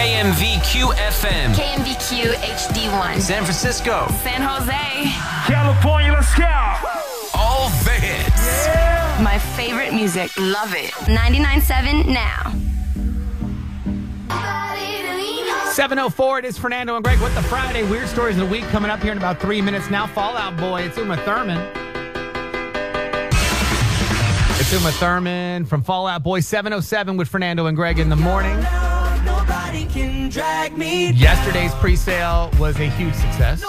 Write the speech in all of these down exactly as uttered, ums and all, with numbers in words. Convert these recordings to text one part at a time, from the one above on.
K M V Q F M. K M V Q H D one. San Francisco. San Jose. California, let's go. All the hits. Yeah. My favorite music. Love it. ninety-nine point seven now. seven oh four, it is Fernando and Greg with the Friday Weird Stories of the Week coming up here in about three minutes now. Fall Out Boy, it's Uma Thurman. It's Uma Thurman from Fall Out Boy, seven oh seven with Fernando and Greg in the morning. Nobody can drag me. Yesterday's pre-sale was a huge success.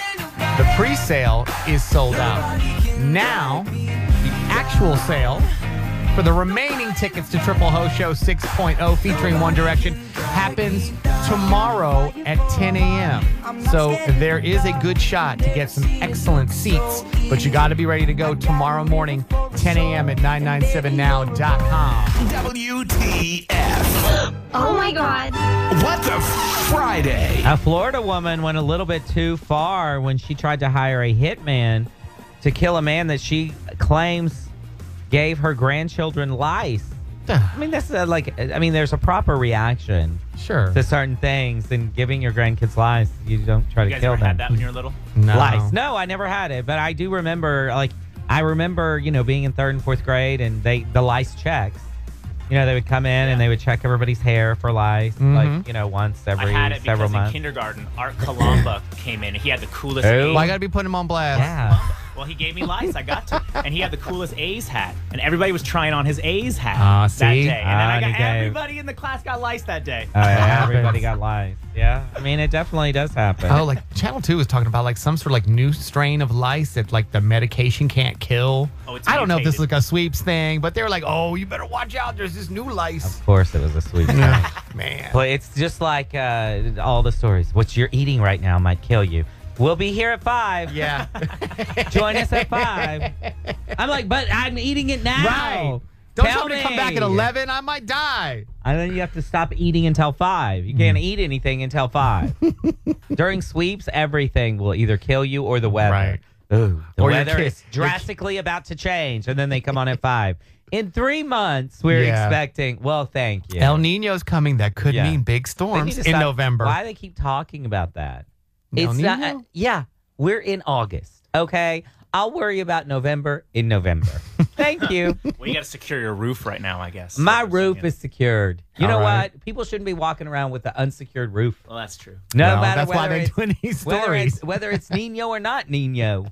The pre-sale is sold out. Now, the actual sale for the remaining tickets to Triple Ho Show six point oh featuring One Direction happens tomorrow at ten a.m. So there is a good shot to get some excellent seats, but you got to be ready to go tomorrow morning, ten a.m. at nine nine seven now dot com. W T F. Oh my God. What the Friday? A Florida woman went a little bit too far when she tried to hire a hitman to kill a man that she claims gave her grandchildren lice. I mean, that's a, like, I mean, there's a proper reaction Sure. to certain things, and giving your grandkids lice, you don't try You to guys kill ever them. had that when you were little? No. Lice? No, I never had it, but I do remember, like, I remember, you know, being in third and fourth grade, and they the lice checks. You know, they would come in Yeah. and they would check everybody's hair for lice, Mhm. like, you know, once every I had it several because in months. kindergarten, Art Kalamba came in. He had the coolest Oh. A's. Well, I got to be putting him on blast. Yeah. Well, he gave me lice. I got to. And he had the coolest A's hat. And everybody was trying on his A's hat Ah, that see? day. And Ah, then I and got he gave- everybody in the class got lice that day. Oh, yeah, happens. everybody got lice. Yeah, I mean, it definitely does happen. Oh, like Channel two was talking about like some sort of like new strain of lice that like the medication can't kill. Oh, it's I don't know if this is mutated. like a sweeps thing, but they were like, oh, you better watch out. There's this new lice. Of course, it was a sweet thing. Man. But it's just like uh, all the stories. What you're eating right now might kill you. We'll be here at five. Yeah. Join us at five. I'm like, but I'm eating it now. Right. Don't Tell tell me to come back at eleven. I might die. And then you have to stop eating until five. You can't eat anything until five. During sweeps, everything will either kill you or the weather. Right. Ooh, the Or your weather kid- is drastically about to change, and then they come on at five. In three months, we're Yeah. expecting. Well, thank you. El Nino's coming. That could Yeah. mean big They need storms to in stop- November. Why they keep talking about that? El It's Nino? not, uh, yeah, we're in August. Okay, I'll worry about November in November. Thank you. Well, you got to secure your roof right now, I guess. My That's what I'm roof saying. is secured. You All know right. what? People shouldn't be walking around with an unsecured roof. Well, that's true. No Well, matter that's why whether they're it's, doing these whether stories. it's whether it's Nino or not Nino.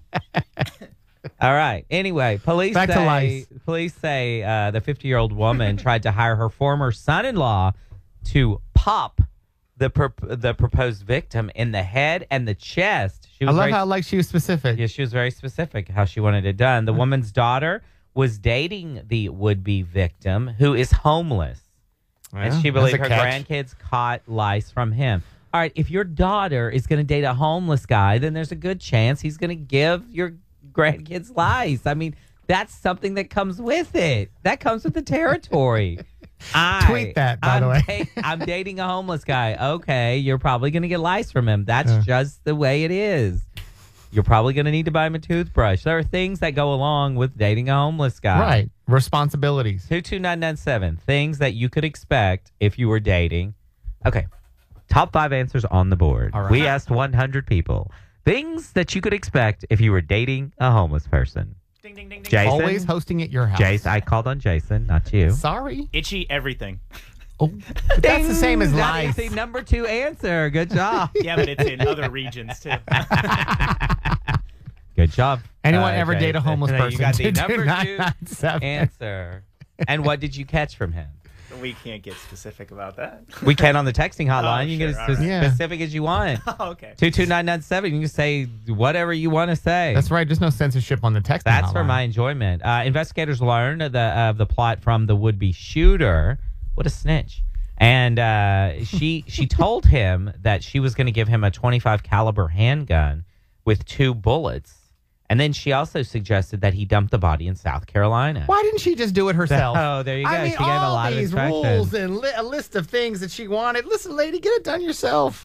All right. Anyway, police Back to say lice. police say uh, the fifty-year-old woman tried to hire her former son-in-law to pop the pro- the proposed victim in the head and the chest. She I was love very, how like she was specific. yeah, she was very specific how she wanted it done. The woman's daughter was dating the would-be victim, who is homeless, and Well, she that's believed a her catch. grandkids caught lice from him. All right, if your daughter is going to date a homeless guy, then there's a good chance he's going to give your grandkids lice. I mean, that's something that comes with it. That comes with the territory. I, Tweet that, by I'm the way. da- I'm dating a homeless guy. Okay, you're probably going to get lice from him. That's Yeah. just the way it is. You're probably going to need to buy him a toothbrush. There are things that go along with dating a homeless guy. Right. Responsibilities. two two nine nine seven. Things that you could expect if you were dating. Okay. Top five answers on the board. All right. We asked one hundred people. Things that you could expect if you were dating a homeless person. Ding, ding, ding, ding. Jason? Always hosting at your house. Jason, I called on Jason, not you. Sorry. Itchy everything. Oh, but that's the same as That lice. is the number two answer. Good job. Yeah, but it's in other regions, too. Good job. Anyone uh, ever date a Jason. homeless You person? got the Two two number nine two nine seven. answer. And what did you catch from him? We can't get specific about that. We can on the texting hotline. Oh, you can sure, get as all right. specific as you want. Oh, okay. two two nine nine seven. You can say whatever you want to say. That's right. There's no censorship on the text. That's for my enjoyment. Uh, investigators learned of the of the plot from the would-be shooter. What a snitch! And uh, she she told him that she was going to give him a twenty-five caliber handgun with two bullets, and then she also suggested that he dump the body in South Carolina. Why didn't she just do it herself? Oh, there you go. I mean, she gave all a lot of these instructions. rules and li- a list of things that she wanted. Listen, lady, get it done yourself.